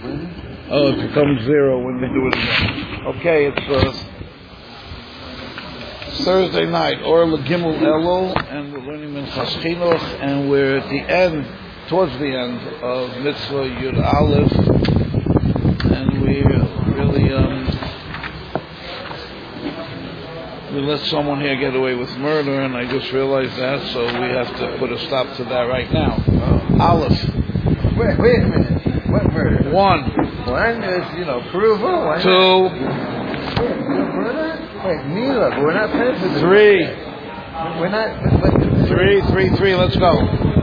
Oh, it becomes 0 when they do it again. Okay, it's Thursday night, Or Gimel Elul, and we're learning Minchas Chinuch, and we're at the end, towards the end of Mitzvah Yud Aleph, and we really we let someone here get away with murder, and I just realized that, so we have to put a stop to that right now. Aleph. Wait a minute. What murder? 1. One is, Peruval. 2. Wait, Mila, but we're not finished with 3. We're not. 3. Let's go.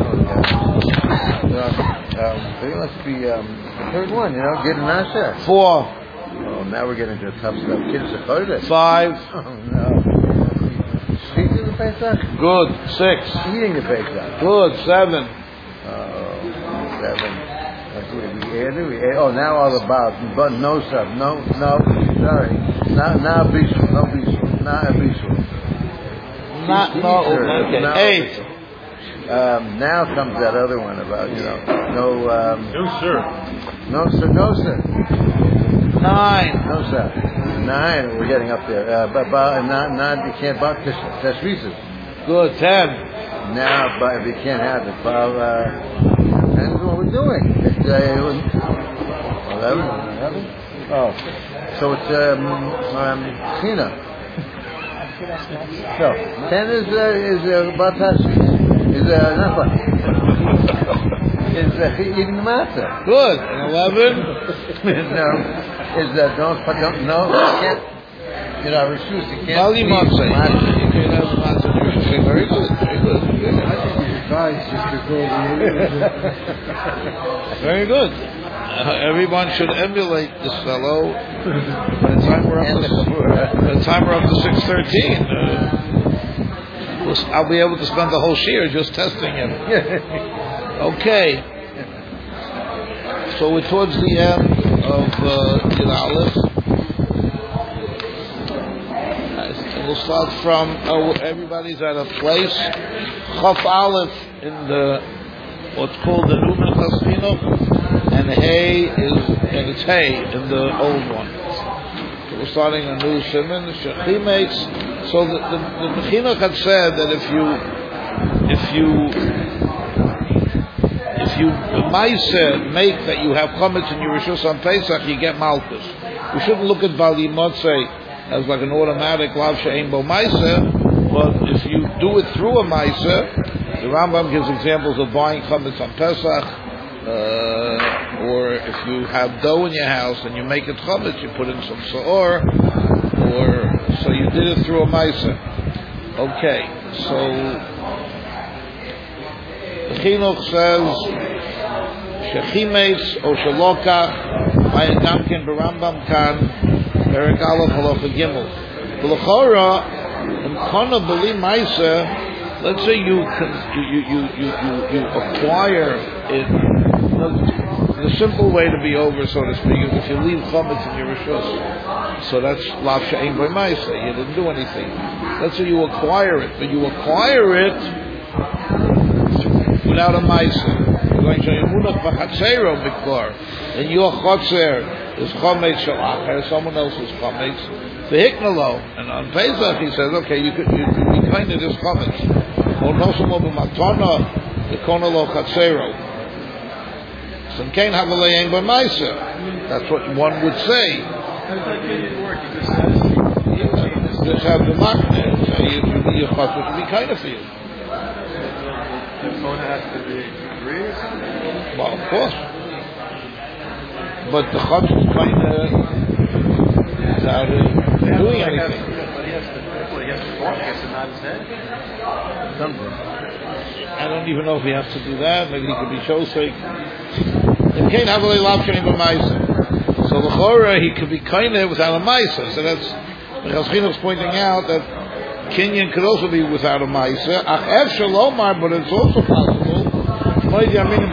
It must be the third one, Gid and Asher. 4. Oh, now we're getting into tough stuff. Kids are coded. 5. Oh, no. Speaking the Pesach? Good. 6. Eating the Pesach. Good. 7. 7. We added. Oh, now all about, but no sub. No, sorry. Now Bishul. No Bishul. Not a Bishul. Okay. 8. Now comes that other one about, no sir. 9. No sir. 9, we're getting up there. But not you can't buy tashrises. Good. 10. Now, but if you can't have it, that's what we're doing. It's 11. Oh, so it's Tina. So 10 is about tashris. Is nothing. Is eating the matzah. Good. And 11? No. Is don't you can't. Refuse. You can't. Bali matzah. You can't have matzah. Very good. Very good. Everyone should emulate this fellow. By the time we're up to 6:13. I'll be able to spend the whole year just testing him. Okay. So we're towards the end of Yud Aleph. We'll start from everybody's at a place. Chaf Aleph in what's called the New Minchas Chinuch, and it's Hay in the old one. So we're starting a new Siman, Shechimates. So the Chinuch had said that if you Maisa make that you have chametz in your rishus on Pesach, you get malchus. We shouldn't look at Bali Motzei as like an automatic lav she'ein bo Maisa, but if you do it through a Maisa, the Rambam gives examples of buying chametz on Pesach, or if you have dough in your house and you make it chametz, you put in some saor, so you did it through a Maisa. Okay, so the Chinuch says Shechimates o Shalokach Mayan Gamkin Barambam Kan Perek Aleph Halacha Gimel. L'chora in Kana B'li Maisa. Let's say you acquire it. The simple way to be over, so to speak, is if you leave chametz in your rishus. So that's lav she'ein bo Maisa. You didn't do anything. Let's say you acquire it, but you acquire it without a Maisa. And your chotzer is chametz shalacher, someone else's chametz. The hiknalo, and on Pesach he says, okay, you could be kind of this chametz. Or nosimo b'matana, the konalo chatzero. So can't have a laying by Maisa. That's what one would say. Just have the makne. So your chotzer should be kind of for you. The phone has to be agreed? Well, of course. But the chutz is kind of without doing anything. But he has to walk, he has to nod his head. I don't even know if he has to do that. Maybe he could be shosek. It can't have a lav she'ein bo Maisa. So the chora, he could be kind of without a Maisa. So that's Minchas Chinuch's pointing out that Kinyan could also be without a Maisa. Ach ef shalomar, but it's also possible. When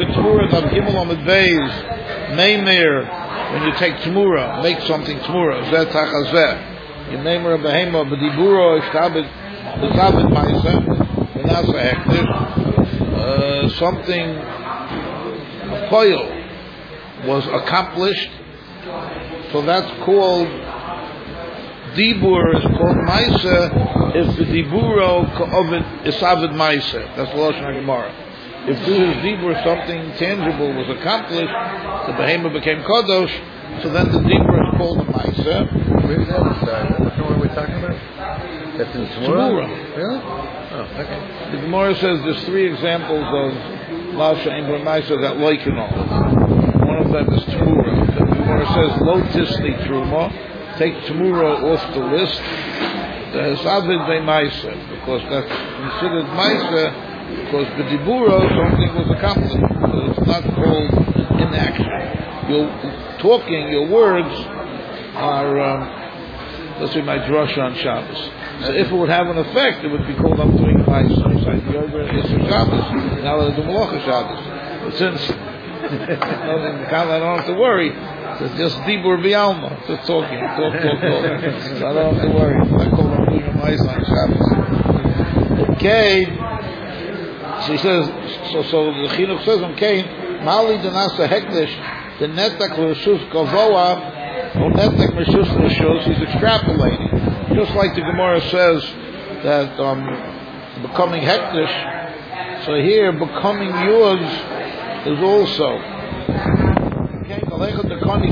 you take Tmura, make something Tmura. Zeh tachazeh. You name her a behema, but diburo ishtabit Maisa, something, a coil, was accomplished. So that's called Dibur is called Maisa if the Diburo Ka'ovid Isavid Maisa. That's the Lashon HaGemara. If through his Dibur something tangible was accomplished, the Behemoth became Kadosh, so then the Dibur is called a Maisa. Where is that? What are we talking about? That's in Tzmura? Really? Oh, okay. The Gemara says there's three examples of Lasha and Maisa that liken all. One of them is Tzmura. The Gemara says, Lo Tisli Truma. Take Tzmura off the list. The Hisavid Be Maisa, because that's considered Maisa, because the Dibura something was accomplished. So it's not called inaction. Your talking, your words are, let's say, my drasha on Shabbos. So if it would have an effect, it would be called I'm doing Maisa. It's like the Yoga is Shabbos. Now I do Malacha Shabbos. But since I don't have to worry. It's just Dibur B'Alma, just talking, talk. So I don't have to worry. I call them doing a Maisa on Shabbos. Okay. So he says, so the Chinuch says on Cain, Mali Danasa Hekdesh, the Netak L'Reshus Kavoa, or Netak L'Reshus L'Reshus, he's extrapolating. Just like the Gemara says that becoming Hekdesh, so here becoming yours is also. That is a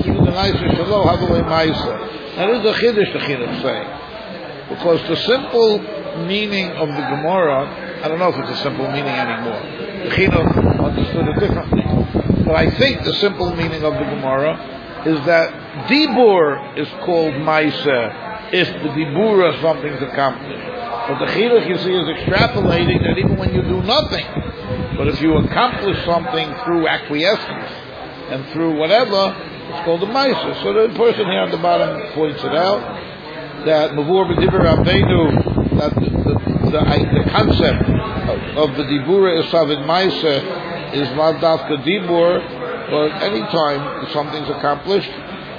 chiddush the Chinuch saying, because the simple meaning of the Gemara, I don't know if it's a simple meaning anymore. The Chinuch understood it differently, but I think the simple meaning of the Gemara is that Dibur is called Maisa if the Dibur of something's accomplished. But the Chinuch, you see, is extrapolating that even when you do nothing, but if you accomplish something through acquiescence and through whatever, it's called a Maisa. So the person here on the bottom points it out that Mavur B'Dibur Rabbeinu, that the concept of the Dibura Isavid Maisa is not Dafka Dibur, but any time something's accomplished,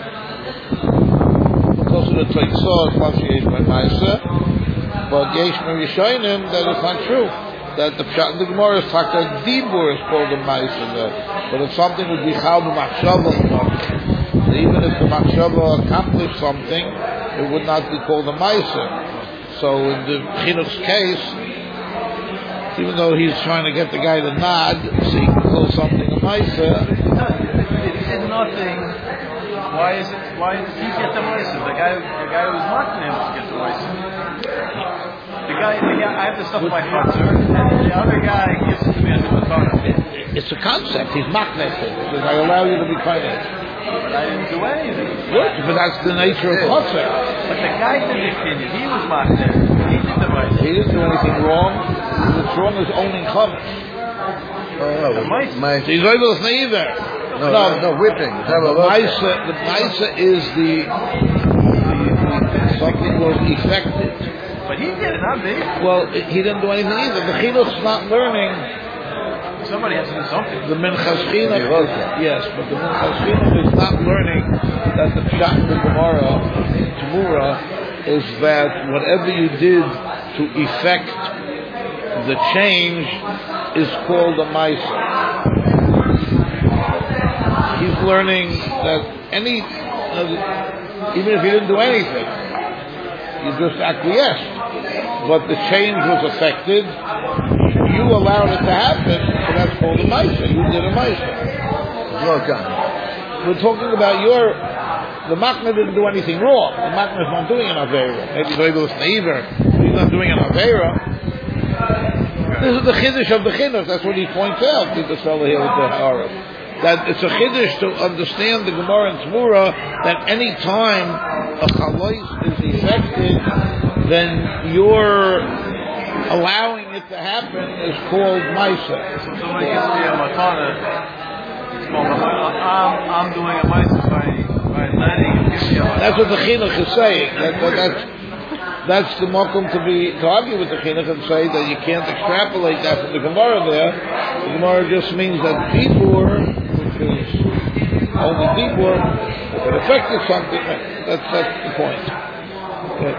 because of the Teitzah, it's not Yesh by Maisa, but Yesh Merishonim, that is not true. That the Pshat in the Gemara is Taka Dibur is called a Maisa. But if something would be Chal B'Machshava, even if the Machshava accomplished something, it would not be called a Maisa. So in the Chinuch's case, even though he's trying to get the guy to nod, so he can call something a Maisa. It did nothing. Why did he get the Maisa? The guy who was mocking him gets the Maisa. The guy, I have the stuff in my chutzner, and the other guy gives it to me under the phone. It's a concept. He's maknefed. He says, I allow you to be financed. But I didn't do anything. Good, but that's the nature of chutzner. But the guy did the opinion. He was maknefed. He did the right. He didn't do anything wrong. What's wrong is owning chametz. The mice. So he's able to say either. No, whipping. The Maisa is the something was effected. But he did it, not me. Well, he didn't do anything either. The Chinuch's not learning. Somebody has to do something. The Minchas Chinuch, yes, but the Minchas Chinuch is not learning that the Pshat in the Gemara, Tzmura, is that whatever you did to effect the change is called a Maisa. He's learning that even if you didn't do anything, you just acquiesced, but the change was affected. You allowed it to happen, so that's called a Maisa. You did a Maisa. We're talking about the Makna didn't do anything wrong. The Makna is not doing an Aveira. Maybe Zoibel is naiver, but he's not doing an Aveira. This is the Chiddush of the Chinuch. That's what he points out to this fellow here with the Haaretz. That it's a Chiddush to understand the Gemara and Tzmura that any time a Chalais is effected, then you're allowing it to happen is called Maisa. So somebody gives me a matana, it's called I'm doing a Maisa by letting him give me a matana. That's what the Chinuch is saying. That's the mokum to argue with the Chinuch and say that you can't extrapolate that from the Gemara there. The Gemara just means that Dibur, which is only Dibur, if it affected something, that's the point. Okay.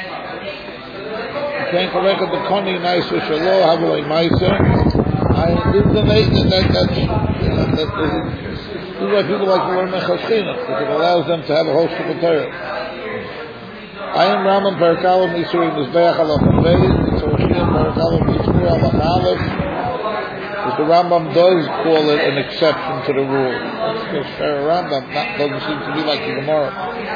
Can't correct the Koni Naisa Shalo, Havalei Maisa. That's This is why people like to learn Mechaschina, because it allows them to have a whole Shulchan Torah. I am Rambam Perkalim Yisurim Mizbeach Alachim Beis, it's Orshim Perkalim Yisur Alach Aleph, because the Rambam does call it an exception to the rule. Because Shara Rambam doesn't seem to be like the Gemara.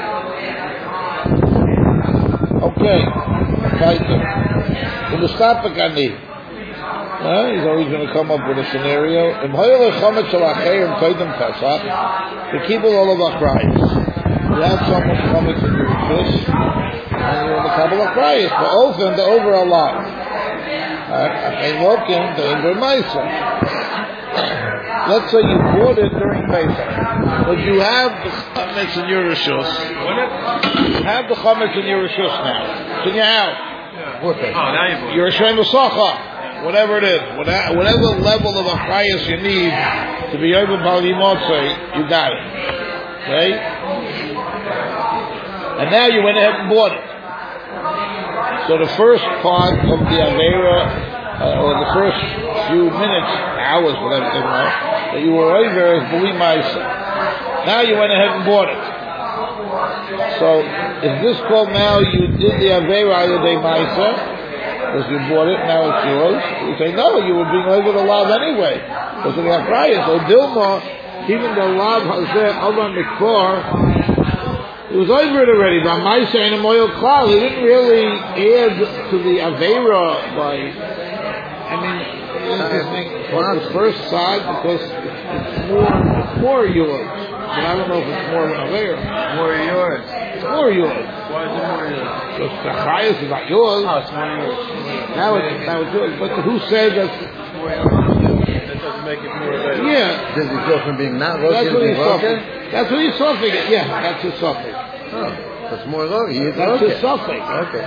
Okay, weiter. In the Stapik Ani, he's always going to come up with a scenario. Im Hoyle Chomet Shel Acheim Koydem Pesach, the Kibbul Olav Achrayis. You have someone Chomet in your Rishus, and you're in the Kabbalah Achrayis, but often the over a lot. Acheim Wokim, the Inver Maisa. Let's say you bought it during Pesach, but you have the Chometz in your Rishus. You have the Chometz in your Rishus now. It's in your house. now you're Shem Sacha, whatever it is, whatever level of achrayus you need to be able to Bali Motzei, you got it. Okay? And now you went ahead and bought it. So the first part of the Avera, or the first few minutes, hours, whatever they were, that you were over is Bali Maisa. Now you went ahead and bought it. So, is this called now you did the Avera Ayodei Maisa, because you bought it, now it's yours? You say, no, you were being over the Lav anyway, because of the Achrayus. So Dilma, even the Lav Hazeh, Alvan Mikor, it was over it already, by Maisa and a Moyel Klal. He didn't really add to the Avera by, on the first side, because it's more yours. But I don't know if it's more of an Avera. More yours. It's more yours. Why is it more yours? Because the Chayas is not yours. Oh, it's more yours. Now it's yours. But who said that? More yours. That doesn't make it more available. Yeah. Does it go from being not local That's to what being he's local? suffering. That's what he's suffering. Yeah, that's his suffering. Oh, that's more local. That's his suffering. Okay.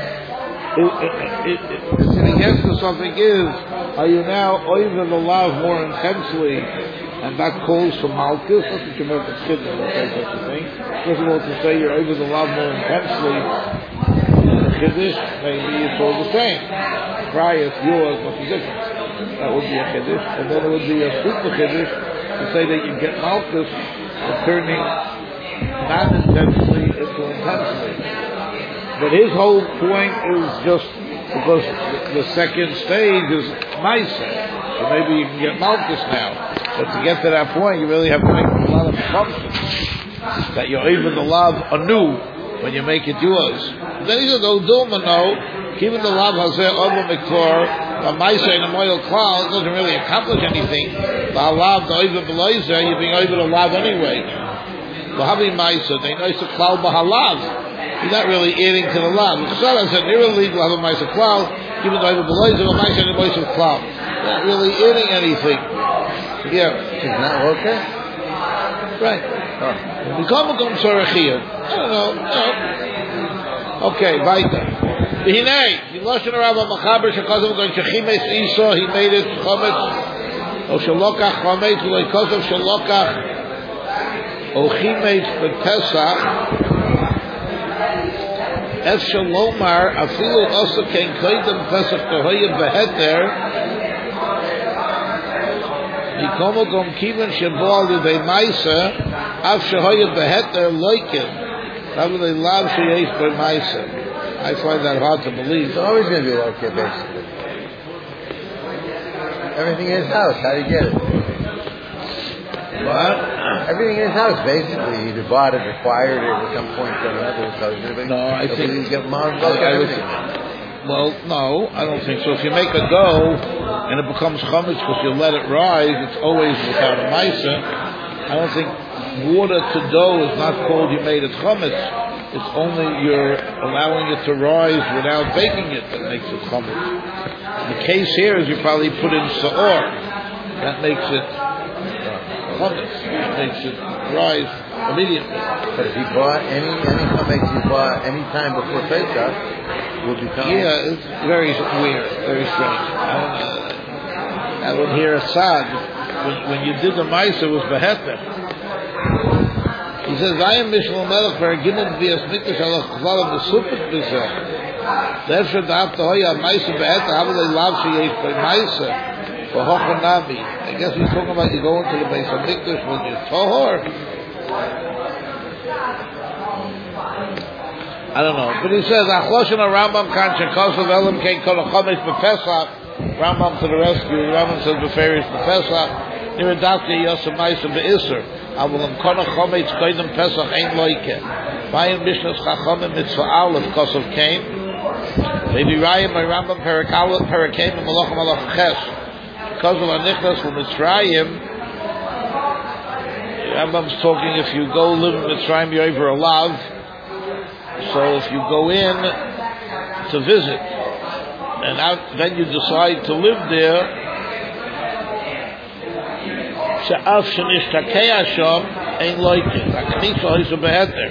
The thing against the suffering is, are you now over the love more intensely? And that calls for Malchus, not that you make a kid that will say such a thing. First of all, to say you're over the love more intensely, the Kiddush, maybe it's all the same. Cry is yours, what's the difference? That would be a Kiddush. And then it would be a super Kiddush to say that you get Malchus for turning non-intensely into intensely. But his whole point is just because the second stage is Maisa. So maybe you can get Malchus now. But to get to that point, you really have to make a lot of assumptions that you're even the love anew when you make it yours. And then he said, "Oh, Dilma, no. Even the love hazeh over miktor, the ma'isa and the moyel klal, it doesn't really accomplish anything. The love, the over beloizer, you're being over the love anyway. The havi ma'isa, they know it's a klal b'halav. You're not really adding to the love. The Chazal said, you're illegal to have a ma'isa klal, even the over beloizer, the ma'isa and the moyel klal. You're not really adding anything." Yeah. It's not okay? Right. We come I don't know. Okay, weiter. Hinei, he lost in a rabbi Machaber, Shekazim going to Chimes Isa, he made it Chometz, O Shalokach Chometz, Uloi Kosov Shalokach, O Chimes B'Pesach, Ef Shalomar, Afilu Osa Ken Koydem Pesach Tohoye Beheter, Yikomogom Kivan Shabal Yudei Maisa, Av Shahoya Beheter Loikin, Rabbi Lav Sheyesh By Maisa. I find that hard to believe. It's always going to be okay, basically. Everything in his house, how do you get it? What? Everything in his house, basically. He either bought it, acquired it at some point or another. So No, I think you get well, no, I don't think so. If you make a dough and it becomes chametz because you let it rise, it's always without a maisa. I don't think water to dough is not called you made it chametz. It's only you're allowing it to rise without baking it that makes it chametz. The case here is you probably put in sa'or. That makes it chametz. That makes it rise immediately. But if you bought any chametz you bought any time before Pesach, will become... Yeah, it's very weird, very strange. I would hear a sad. When you did the Maisa, it was Beheter. He says, I am Mishlo Melech, where given via Smitish Allah Chazal of the Supit Bizeh. Therefore, the Hafta Hoya Maisa Beheter, Havalei Lav Sheyesh by Maisa. Nami. I guess he's talking about you go into the Beis Hamikdash when you're Tohor. I don't know. But he says, Achloshon Rambam kan shekosov elam kein kol chomesh b'Pesach. Rambam to the rescue. Rambam says b'ferish b'Pesach. Niradavke yosem ma'isa b'Isser. Avulam kol chomesh koydem Pesach ein loike. Vayin Mishnas Chachamim mitzvah aleph kosov kein. Maybe Rayim by Rambam Perak Aleph Perak Kein and Malachim Malach Ches. Because of Anichnas from Mitzrayim, Rambam's talking if you go live in Mitzrayim, you're over a lav. So if you go in to visit, and then you decide to live there, She'af She'nishtakei Hashem ain't like it. HaKnisa is a beheter.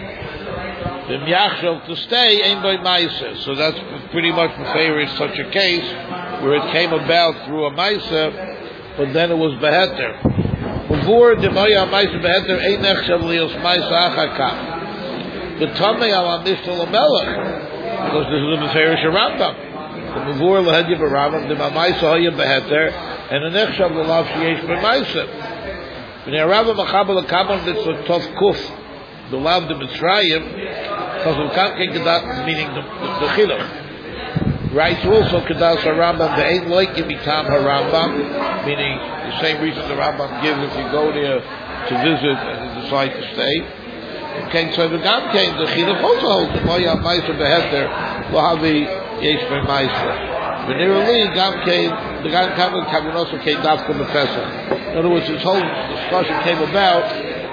To stay ain't by Maisa. So that's pretty much the favorite such a case where it came about through a Maisa, but then it was beheter. Before the Maya Maisa beheter ain't nechshav lios Maisa achakam. The Tamei ala Mishtal Melech, because this is a Meferish Rambam. The Mavur lahedya b'Rambam the Maisa haya beheter and a nechshav l'lav sheyesh b'Maisa. When the Rambam machabel l'kabel mitzvah tov kuf the lav the Mitzrayim. Because of Kankin Kedat, meaning the Chiluch. Right, also Kedas HaRambam, the ain't like it become HaRambam, meaning the same reason the Rambam gives if you go there to visit and you decide to stay. Okay, so the Gam came, the Chiluch also holds the Moya Maisa Beheter, Lohavi Yesh Ben Maisa. But nearly, the Gam came also came Dafka B'Pesach. In other words, this whole discussion came about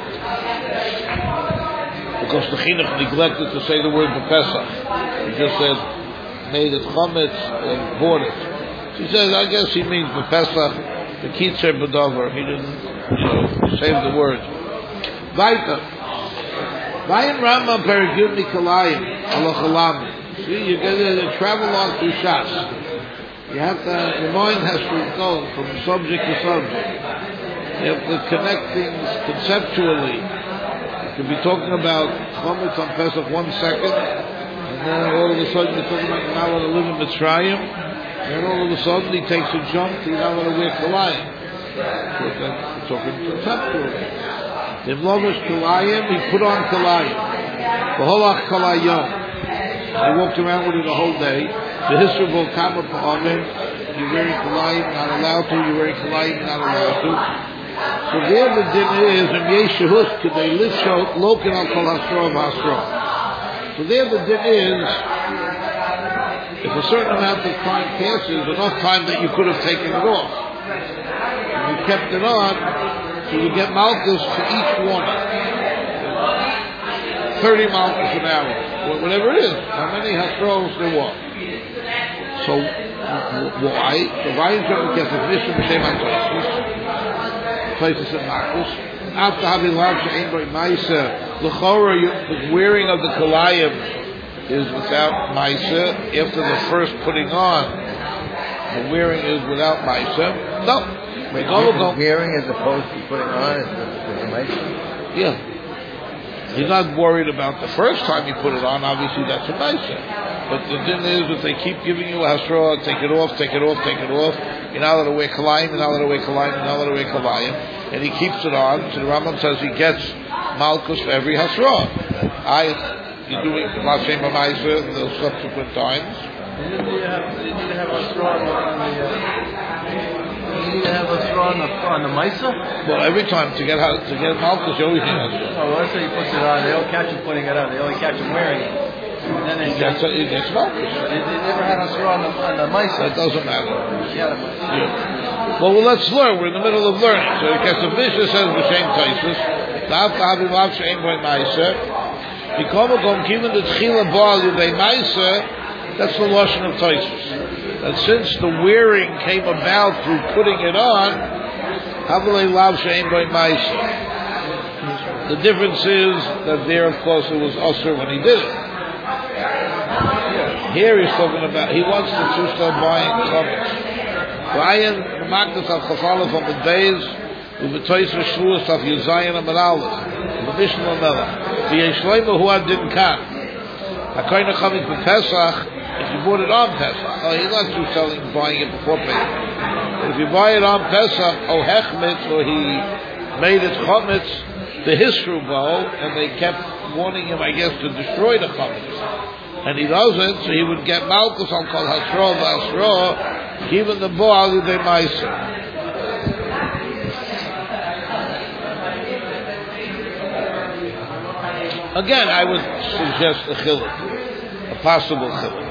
because the Chinuch neglected to say the word B'Pesach. He just said, made it Chometz and bought it. She says, I guess he means B'Pesach, the Kitzer B'Dover. He didn't, save the word. Vaita. Vayin Rambam Perigud Nikolayim, Alochalam. See, you get to travel on through Shas. You have to, your mind has to go from subject to subject. You have to connect things conceptually. You could be talking about Chometz on Pesach 1 second, and then all of a sudden you're talking about you're not allowed to live in Mitzrayim, and then all of a sudden he takes a jump to you're not allowed to wear Kalayim. So then we're talking conceptually. The Mlovish Kalayim, he put on Kalayim. V'holach Kalayim. He walked around with it the whole day. The history of Volkama Pa'amim, you're wearing Kalayim, not allowed to, you're wearing Kalayim, not allowed to. So there the din is, and Yeshahus, could they live so, Lokin al Kol Hasro of Hasro. So there the din is, if a certain amount of time passes, enough time that you could have taken it off. And you kept it on, so you get Malchus for each one. 30 Malchus an hour, whatever it is, how many Hasros there were. So, why? So why is there a definition of Shem HaTosis? Places in Malchus. After having large She'en Boi Maisa, L'chora, the wearing of the Kalayim is without Maisa. After the first putting on, the wearing is without Maisa. No. The wearing as opposed to putting on is the Maisa? Yeah. You're not worried about the first time you put it on, obviously that's a Maisa. But the din is that they keep giving you a Hasra, take it off, take it off, take it off. You're not allowed to wear Kalayim, you're not allowed to wear Kalayim, you're not allowed to wear Kalayim. And he keeps it on. So the Rambam says he gets Malchus for every Hasra. You're doing Lashem HaMaisa in those subsequent times. You need to have Hasra on the Maisa? Well, every time to get Malchus, you always need Hasra. Oh, let's say he puts it on, they don't catch him putting it on, they only catch him wearing it. And then He gets Malchus. They never had Hasra on the Maisa. That doesn't matter. Yeah. Well, let's learn. We're in the middle of learning. So, because the Mishnah says B'Shem Taisus, L'after having Lav She'en Boi Maisa, Yikom given the Tchila Baal Yudei Maisa, that's the Lashon of Taisus. That since the wearing came about through putting it on, Havalei Lav She'en Boi Maisa. The difference is that there, of course, it was Osir when he did it. Here he's talking about, he wants to start buying Chometz. Ryan, the Magdas of Chafalef on the days, with the Toys of Shluas of Yuzayin and Aleph, the Mishnah of Melech, the Yeshleima who had didn't come. HaKoyna coming for Pesach, if you bought it on Pesach, he's not just buying it before Pesach. If you buy it on Pesach, or Hechmitz, or he made it Chometz, the Hisrubo, and they kept warning him, I guess, to destroy the Chometz. And he doesn't, so he would get Malkus on Kol Hasro V'Asro, even the Bo Al Yudei Meiser. Again, I would suggest a chiluk, a possible chiluk.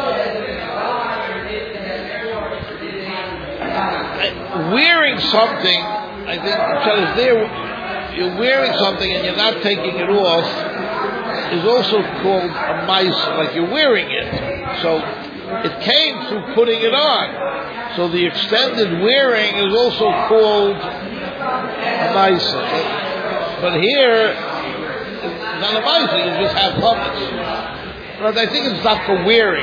Wearing something, I think, because you're wearing something and you're not taking it off, is also called a mice, like you're wearing it. So it came through putting it on. So the extended wearing is also called a mice. But here, it's not a mice, you just have puppets. But I think it's not for wearing.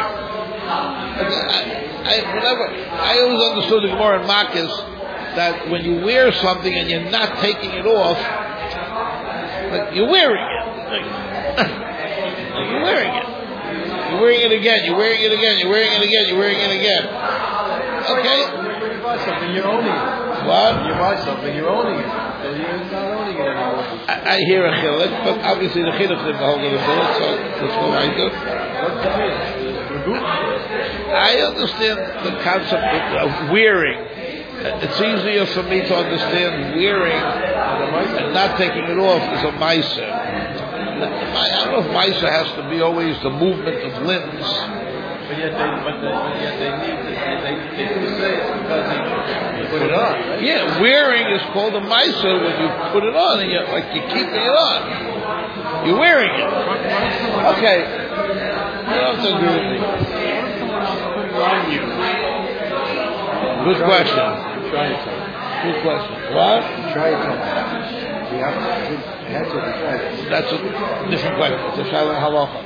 I always understood the Gemara in Makis that when you wear something and you're not taking it off, like you're wearing it. You're wearing it. You're wearing it again. You're wearing it again. You're wearing it again. You're wearing it again. Okay. When you buy something, you're owning it. What? When you buy something, you're owning it. So you're not owning it anymore. I hear a chiluk, but obviously the chiluk didn't hold the chiluk, so let's go right to it. What's the meaning? I understand the concept of wearing. It's easier for me to understand wearing and not taking it off is a meiser. I don't know if meiser has to be always the movement of limbs. But yet they do say it because they put it on. Right? Yeah, wearing is called a meiser when you put it on and you're keeping it on. You're wearing it. Okay. You don't have to agree with me. Good question. Good question. What? Try it. You have to answer the question. That's a different question. It's a Shalom Halacha.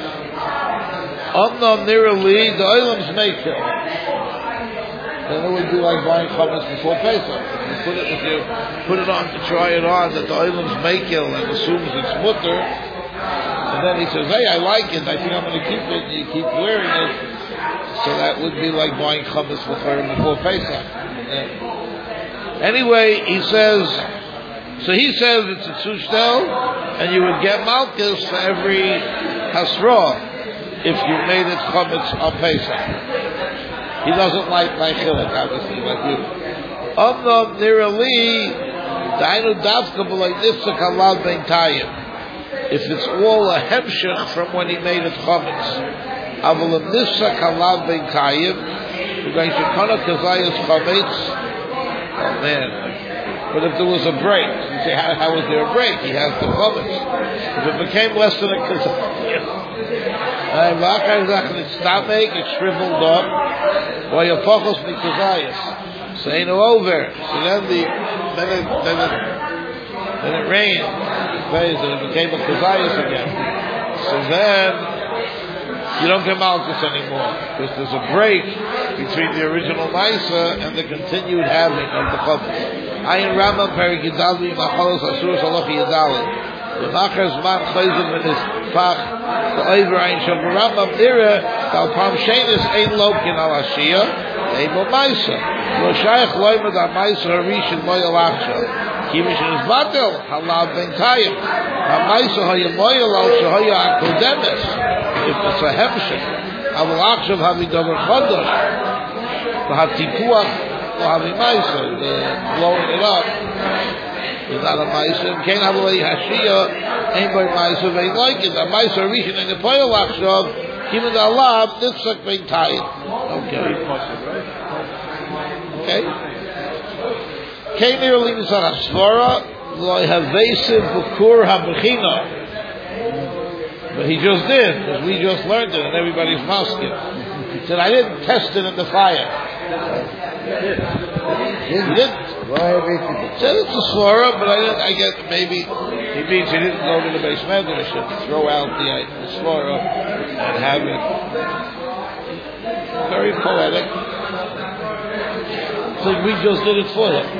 Omnam Nirali, the Olam's Mekel. Then it would be like buying chametz before Pesach. If you put it on to try it on, that the Olam's Mekel and assumes it's mutter, and then he says, hey, I like it, I think I'm going to keep it, and you keep wearing it, so that would be like buying chametz before Pesach. Anyway, he says it's a tzushtel, and you would get malchus for every hasra if you made it chametz on Pesach. He doesn't like chiluk, obviously, like you. Omnam nirali, dainu davka b'lay nifsek halal ben tayim. If it's all a hemshech from when he made it chametz. Aval nifsek halal ben tayim, we're going to kana kazayas chametz. Oh man. But if there was a break, you say, how was there a break? He has the chametz. If it became less than a kazayas, it shriveled up. Why you focus on kazayas? So ain't no over. So then it rained. And it became a kazayas again. So then you don't get malchus anymore because there's a break between the original Maisa and the continued having of the chametz. Ayin Rambam Perik Yidalvi Machalos Asur Salafi Yidalvi. The Machas Man Chayzim in his Pach the Oiver Ayin Shal Rambam Nira Tal Pam Shenis Ein Lokin Al Hashia Ein Bo Maisa Lo Shaykh Loimad Al Maisa Harishin Moyal Achsha Kimishin is Batel Halal Ben Tayim Al Maisa Haya Moyal Al Shahaya Akodemes if it's a Hemshech Al Achshav Havi Dover Chodosh V'Hatipuach V'Havi Maisa blowing it up is not a Maisa. Can't have a Hashia, ain't by Maisa, they like it. A Maisa Rishon in the Poyal Achshav, even the Allah, Nitzak being tied. Okay. Came here, Limis HaSvara, Lo Havesiv Bukur HaBechina. But he just did, because we just learned it, and everybody's masking. He said, I didn't test it in the fire. He didn't. Why everything? Said it's a svara, but I guess maybe he means he didn't go to the base medrash to throw out the svara and have it. Very poetic. So we just did it for him.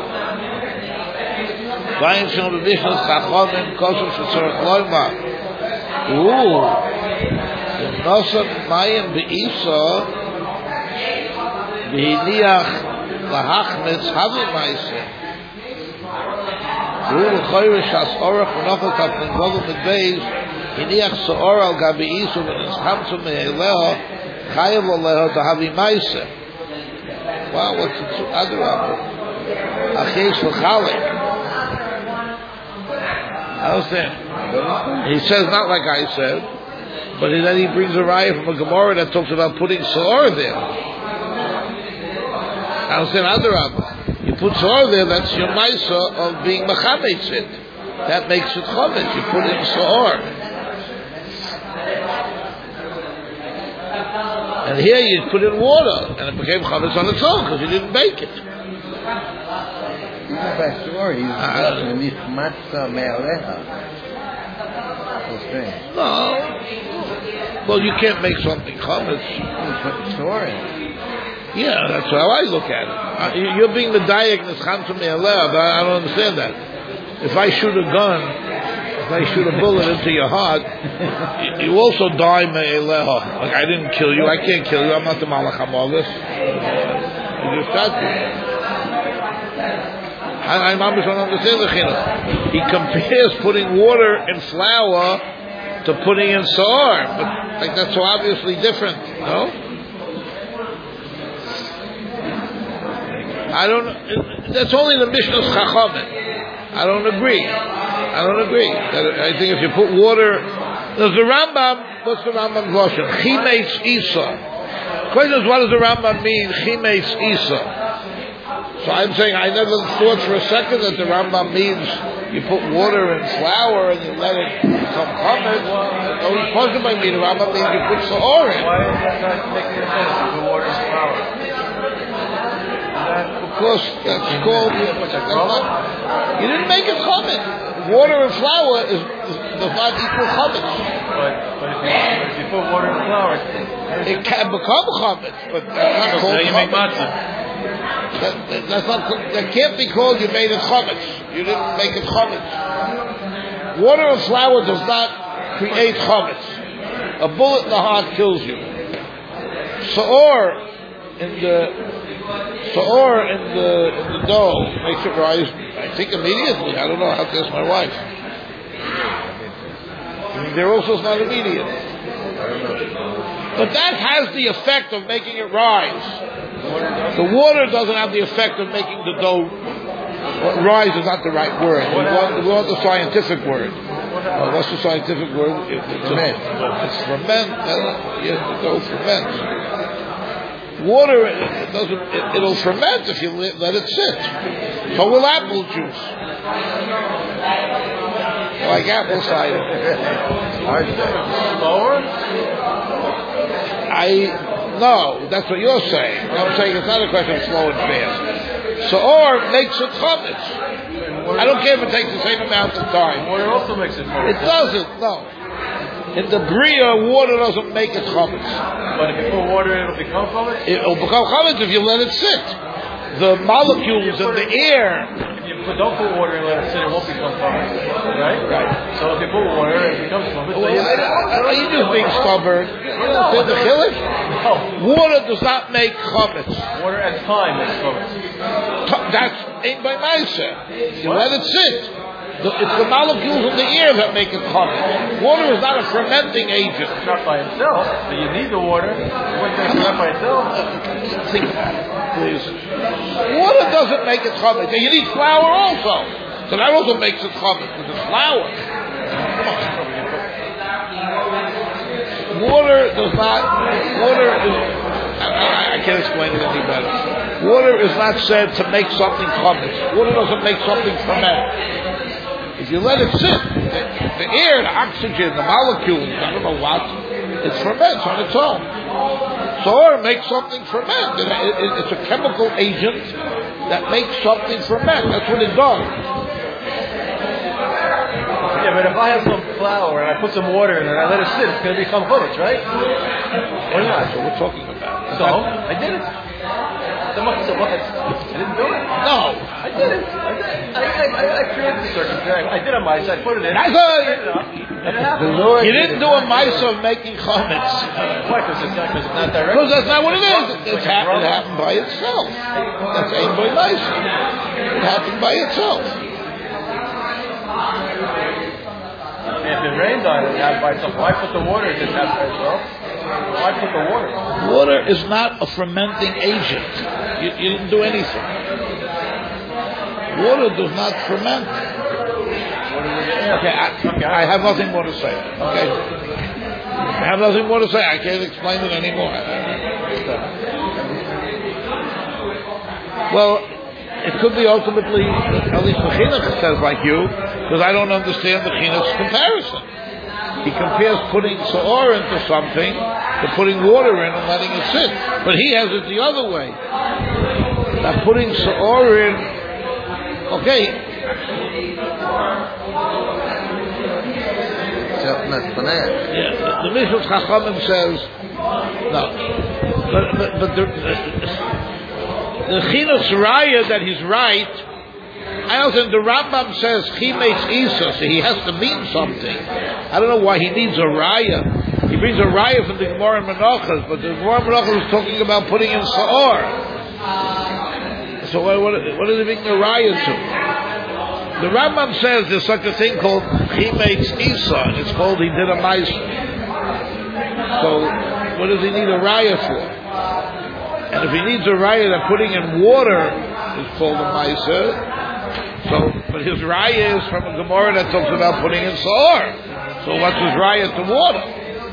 Vayim shel b'bishnas chachamim kosher shetzorach loyma. Ooh, nosam mayim beisa v'hiniach lahachmitz havi ma'aseh. Rule choyre shas orach v'nochel kapten godel mit beis hiniach seor al gabi isu v'nischamtzu me'eleho chayav oleho to havi ma'aseh. Wow, what's the adrabah? Achesh v'chalek. I understand. He says not like I said, but then he brings a raya from a Gemara that talks about putting seor there. I understand adrabah. You put seor there, that's your maisa of being machametz it. That makes it chometz. You put in seor. And here you put in water, and it became chometz on its own because you didn't bake it. By seor, he's nichmatza me'aleha. No. Well, you can't make something chometz. Seor. Yeah, that's how I look at it. You're being the diagnosis chamtum me'aleh, but I don't understand that. If I shoot a gun, if I shoot a bullet into your heart, you also die me'aleh. Like I didn't kill you, I can't kill you. I'm not the malach hamogus. You just got to. I don't understand the chinuch. He compares putting water in flour to putting in seor, but like that's so obviously different, no? I don't. That's only the Mishnah's Chachamim. I don't agree. I think if you put water, there's the Rambam. What's the Rambam's lashon? Chimeitz Isa. Question is, what does the Rambam mean? Chimeitz Isa. So I'm saying I never thought for a second that the Rambam means you put water in flour and you let it become chometz. The only question by me, the Rambam means you put seor in. Why is that not making sense? You put water in flour. Because that's called. You didn't make it chometz. Water and flour does not equal chometz. But if you put water in flour, it can become chometz, but that's not called you make matzah. That can't be called you made it chometz. You didn't make it chometz. Water and flour does not create chometz. A bullet in the heart kills you. Seor in the dough makes it rise, I think immediately. I don't know, I have to ask my wife. There also is not immediate. But that has the effect of making it rise. The water doesn't have the effect of making the dough rise is not the right word. We want the scientific word. What's the scientific word? Ferment. It's ferment. Yes, the dough ferments. Water, it'll ferment if you let it sit. So will apple juice. Like apple cider. No, that's what you're saying. I'm saying it's not a question of slow and fast. Seor makes it chometz. I don't care if it takes the same amount of time. Water also makes it chometz. It doesn't, no. In the bria, water doesn't make it chometz. But if you put water in, it'll become chometz? It'll become chometz if you let it sit. The molecules in the air. Don't put water in, let it sit, it won't become chometz. Right? Right. So if you put water, it becomes chometz. Well, are you just being stubborn? You don't say the chilek? No. Water does not make chometz. Water at time makes chometz. That's ain't by myself. You let it sit. It's the molecules in the air that make it chometz. Water is not a fermenting agent. It's not by itself, but you need the water. It wouldn't make it by itself. Think about it, please. Water doesn't make it chometz. And you need flour also. So that also makes it chometz because it's flour. Come on. Water does not. Water is. I can't explain it any better. Water is not said to make something chometz. Water doesn't make something ferment. If you let it sit, the air, the oxygen, the molecules, I don't know what, it ferments on its own. Seor makes something ferment. It's a chemical agent that makes something ferment. That's what it does. Yeah, but if I have some flour and I put some water in it and I let it sit, it's going to become chometz, right? Or not? That's what we're talking about. So, I did it. So I didn't do it. No. I did it. I created the circumstance. I did a mice. I put it in. I And it happened. You didn't do a mice of making chametz. Why? Because it's not direct. Because that's not what it is. It happened by itself. That's ain't by mice. It happened by itself. If it rained on it, it happened by itself. Why put the water? It didn't happen by itself. Why put the water? Water is not a fermenting agent. You didn't do anything. Water does not ferment. Okay, I have nothing more to say. Okay, I have nothing more to say. I can't explain it anymore. Well, it could be ultimately, at least the Chinuch says like you, because I don't understand the Chinuch's comparison. He compares putting Sa'or into something to putting water in and letting it sit. But he has it the other way. That putting Sa'or in, okay. Yeah, the Mishpat Chachamim says, no. But the Chinuch's Raya that he's right, I also, the Rambam says he makes Isa, so he has to mean something. I don't know why he needs a Raya. He brings a Raya from the Gemara in Menachos, but the Gemara in Menachos is talking about putting in Sa'or. So what does it mean the Raya to? The Rambam says there's such a thing called he makes Isa, and it's called he did a Maisa. So what does he need a Raya for? And if he needs a Raya that putting in water is called a Maisa, so, but his raya is from a Gemara that talks about putting in Sa'or. So what's his raya to water?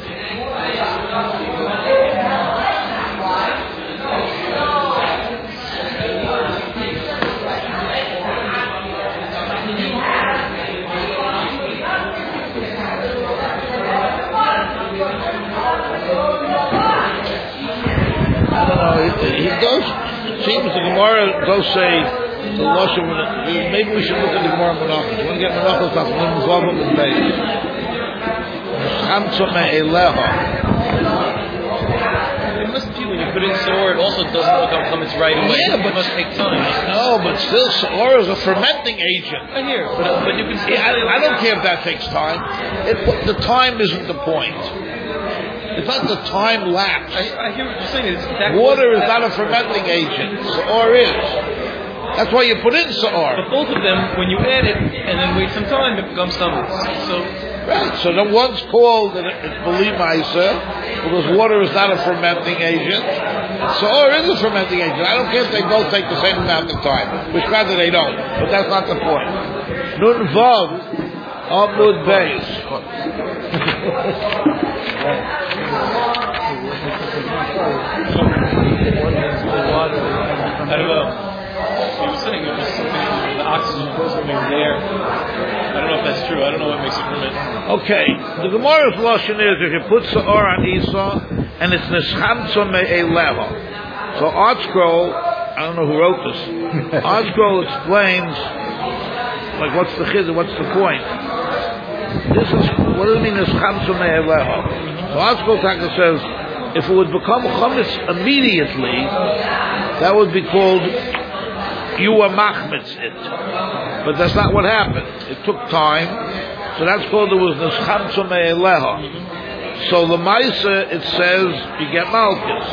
I don't know. He does, it seems the Gemara does say, maybe we should look at the Gemara Menachos. We're going to get Menachos off Lim Zovim and Beis. It must be when you put in Sa'or, it also doesn't become chametz right away. Yeah, but it must take time. No, but still, Sa'or is a fermenting agent. I hear, but you can still. I don't care if that takes time. The time isn't the point. It's not the time lapse. I hear what you're saying. Water is not a fermenting agent. Sa'or is. That's why you put in Sa'or. But both of them, when you add it and then wait some time, it becomes chametz. So right. So the one's called Beli Maisa because water is not a fermenting agent. Sa'or is a fermenting agent. I don't care if they both take the same amount of time, which rather they don't. But that's not the point. Nun Vav Amud Beis. I don't know. He was saying it was something, the oxygen was coming there. I don't know if that's true. I don't know what makes it ferment. Okay, the Gemara's lashon is if you put Sa'or on Isa and it's Neschamtzo Me'eleho. So Art Scroll, I don't know who wrote this. Art Scroll explains, like what's the chizah, what's the point? This is, what does it mean Neschamtzo Me'eleho? So Art Scroll Taka says, if it would become chametz immediately, that would be called you were machmetz it. But that's not what happened. It took time. So that's called, there was neschamtzo me'eleha. So the Maisa, it says, you get malchus.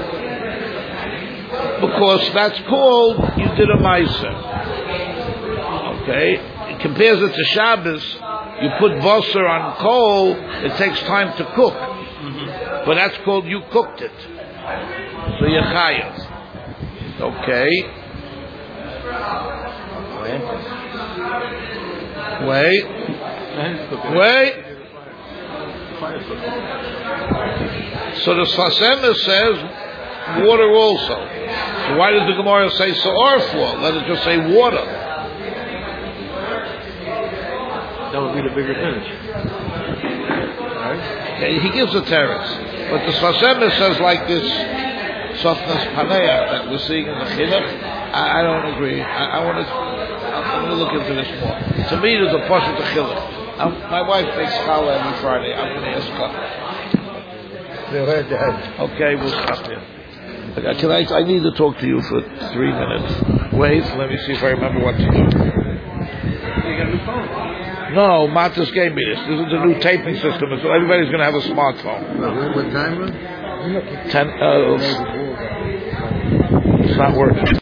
Because that's called, you did a Maisa. Okay? It compares it to Shabbos. You put basar on coal, it takes time to cook. But that's called, you cooked it. So you're chayav. Okay? Wait. So the Sasema says water also. So why does the Gemara say Sa'or for? Let it just say water. That would be the bigger finish. Right? Okay, he gives a terrace. But the Sasema says like this softness paneah that we're seeing in the Chinuch. I don't agree. I'm going to look into this more. To me, there's a portion to Chinuch. My wife makes challah every Friday. I'm going to ask her. Okay, we'll stop here. I need to talk to you for 3 minutes. Wait, let me see if I remember what to do. You got a new phone? No, Matas gave me this. This is a new taping system, so everybody's going to have a smartphone. What time? 10. It's not working.